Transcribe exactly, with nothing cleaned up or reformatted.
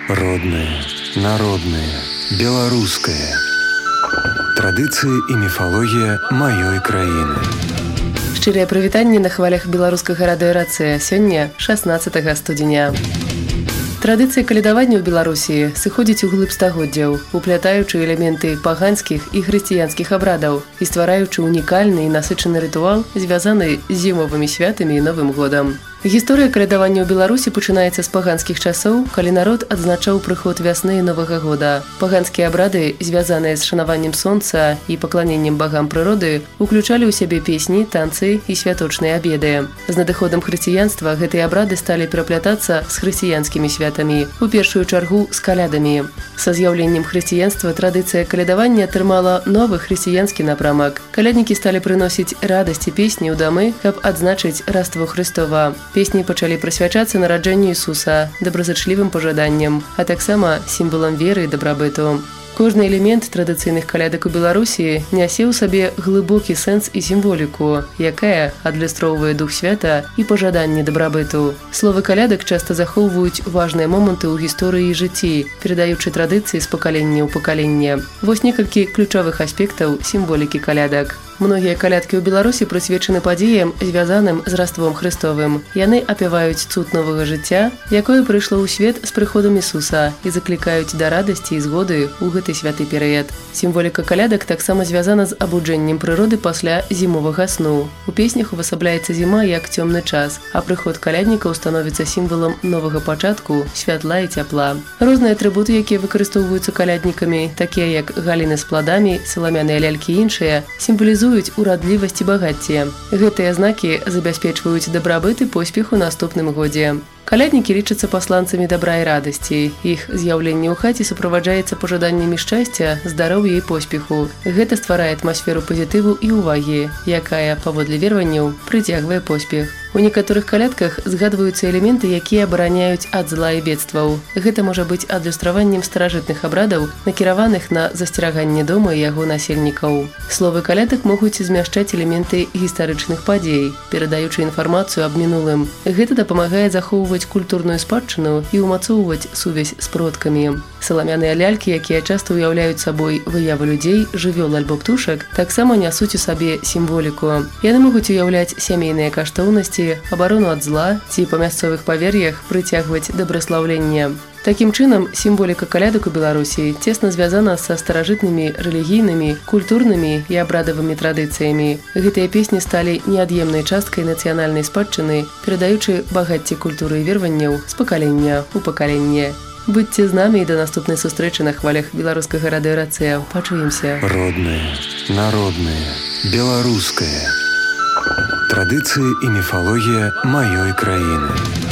Родное, народное, беларускае. Традыцыі і міфалогія маёй краіны. Шчырыя прывітанні на хвалях беларускага радыёрацыя. Сёння шаснаццатага студзеня. Традыцыі калядавання ў Беларусі сыходзяць у глыб стагоддзяў, уплятаючы элементы паганскіх і хрысціянскіх абрадаў і ствараючы унікальны і насычаны рытуал, звязаны з зімовымі святамі і Новым годам. Гісторыя калядавання ў Беларусі пачынаецца з паганскіх часоў, калі народ адзначаў прыход вясны і Новага года. Паганскія абрады, звязаныя з шанаваннем сонца і пакланеннем багам прыроды, уключалі ў сябе песні, танцы і святочныя абеды. З надыходам хрысціянства гэтыя абрады сталі пераплятацца з хрысціянскімі святамі, у першую чаргу з калядамі. Са з'яўленнем хрысціянства традыцыя калядавання атрымала новы хрысціянскі напрамак. Каляднікі сталі прыносіць радасць і песні ў дамы, каб адзначыць раство Хрыстова. Песні пачалі прысвячацца нараджэнню Ісуса, добразычлівым пажаданням, а таксама сімвалам веры і дабрабыту. Кожны элемент традыцыйных калядак у Беларусі нясе ў сабе глыбокі сэнс і сімволіку, якая адлюстроўвае дух свята і пажаданне дабрабыту. Словы калядак часта захоўваюць важныя моманты ў гісторыі і жыцці, перадаючы традыцыі з пакалення ў пакаленне. Вось некалькі ключовых аспектаў сімволікі калядак. Многія калядкі ў Беларусі прысвечаны падзеям, звязаным з раством Хрыстовым. Яны апяваюць цуд новага жыцця, якое прыйшло ў свет з прыходам Ісуса, і заклікаюць да радасці і згоды ў гэты святы перыяд. Сімволіка калядак таксама звязана з абуджэннем прыроды пасля зімовага сну. У песнях увасабляецца зіма як цёмны час, а прыход каляднікаў становіцца сімвалам новага пачатку, святла і цяпла. Розныя атрыбуты, якія выкарыстоўваюцца каляднікамі, такія як галіны з пладамі, саламяныя лялькі і іншыя, сімвалізуюць урадлівасць і багацце. Гэтыя знакі забяспечваюць дабрабыт і поспех у наступным годзе. Каляднікі лічацца пасланцамі дабра і радасці. Іх з'яўленне ў хаце суправаджаецца пажаданнямі шчасця, здароўя і поспеху. Гэта стварае атмасферу пазітыву і ўвагі, якая, паводле вераванняў, прыцягвае поспех. У некаторых калядках згадваюцца элементы, якія абараняюць ад зла і бедстваў. Гэта можа быць адлюстраваннем старажытных абрадаў, накіраваных на засцераганне дома і яго насельнікаў. Словы калядак могуць змяшчаць элементы гістарычных падзей, перадаючы інфармацыю аб мінулым. Гэта дапамагае захоўваць культурную спадчыну і ўмацоўваць сувязь з продкамі. Саламяныя лялькі, якія часта ўяўляюць сабой выявы людзей, жывёл альбо птушак, таксама нясуць у сабе сімволіку. Яны могуць уяўляць сямейныя каштоўнасці, абарону ад зла ці па мясцовых павер'ях прыцягваць дабраслаўленне. Такім чынам, сімволіка калядак у Беларусі цесна звязана са старажытнымі рэлігійнымі, культурнымі і абрадавымі традыцыямі. Гэтыя песні сталі неад'емнай часткай нацыянальнай спадчыны, перадаючы багацце культуры і вераванняў з пакалення ў пакаленне. Будьце з намі і да наступнай сустрэчы на хвалях беларускага радыёрацыя. Пачуемся. Родное, народное, беларускае. Традыцыі і міфалогія маёй краіны.